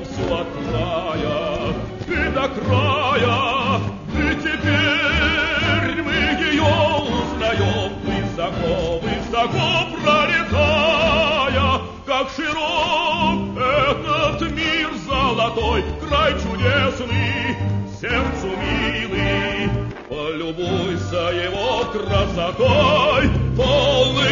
пойдем все от края и до края. И теперь мы ее узнаем, высоко, высоко пролетая, как широк этот мир золотой, край чудесный, сердцу милый. Полюбуйся его красотой, полный